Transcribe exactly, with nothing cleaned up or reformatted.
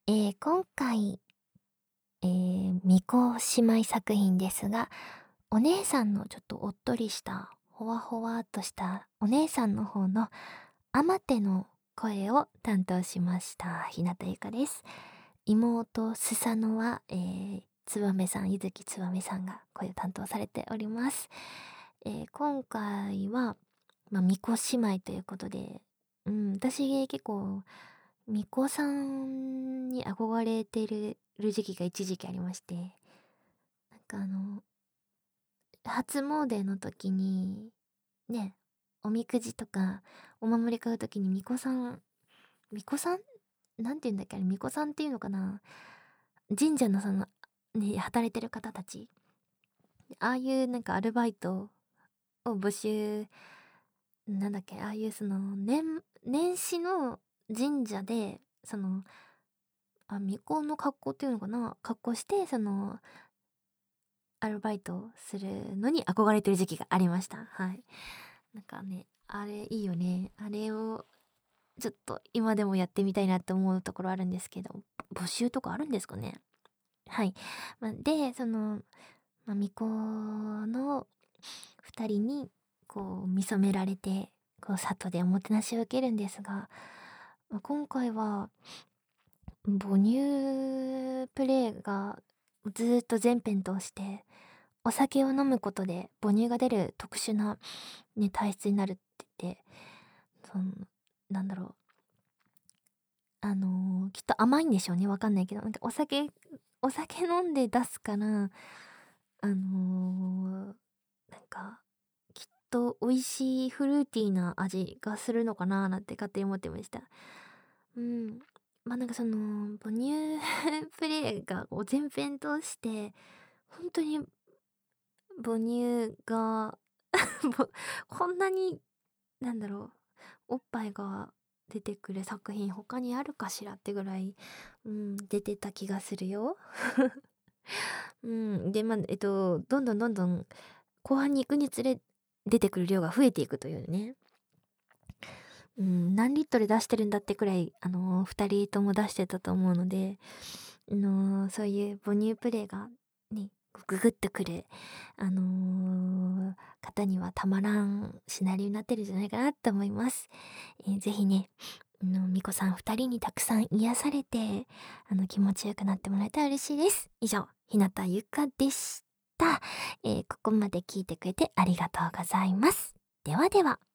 えー今回、えー、巫女姉妹作品ですが、お姉さんのちょっとおっとりした、ほわほわっとしたお姉さんの方のアマテの声を担当しました、日向ゆかです。妹、スサノは、えー、つばめさん、ゆずきつばめさんが声を担当されております。えー今回は、まあ、巫女姉妹ということで、うん、私結構、巫女さんに憧れてる時期が一時期ありまして、なんかあの、初詣の時に、ね、おみくじとかお守り買う時に巫女さん、巫女さんなんて言うんだっけあれ、巫女さんっていうのかな、神社のその、ね、働いてる方たち、ああいうなんかアルバイトを募集、なんだっけ、ああいうその、年、年始の神社で、その、あ、巫女の格好っていうのかな、格好して、その、アルバイトをするのに憧れてる時期がありました。はい。なんかね、あれいいよね。あれを、ちょっと今でもやってみたいなって思うところあるんですけど、募集とかあるんですかね。はい。まあ、で、その、まあ、巫女の二人に、こう、見初められて、こう、里でおもてなしを受けるんですが、まあ今回は、母乳プレイがずーっと全編通して、お酒を飲むことで母乳が出る特殊な、ね、体質になるって言って、その、なんだろう。あのーきっと甘いんでしょうね。わかんないけど。なんかお酒、お酒飲んで出すから、あのーなんか、きっと美味しいフルーティーな味がするのかなーなんて勝手に思ってました。うん。まあなんかその、母乳プレイがこう全編通して、本当に母乳がもうこんなに、なんだろう、おっぱいが出てくる作品他にあるかしらってぐらい、うん、出てた気がするよ。うん。で、まあ、えっと、どんどんどんどん後半に行くにつれ出てくる量が増えていくというね。うん、何リットル出してるんだってくらい、あのー、二人とも出してたと思うので、あのーそういう母乳プレイがね、ググッとくる、あのー方にはたまらんシナリオになってるんじゃないかなって思います。えーぜひね、あの、みこさん二人にたくさん癒されて、あの、気持ちよくなってもらえたら嬉しいです。以上、ひなたゆかでした。えーここまで聞いてくれてありがとうございます。ではでは。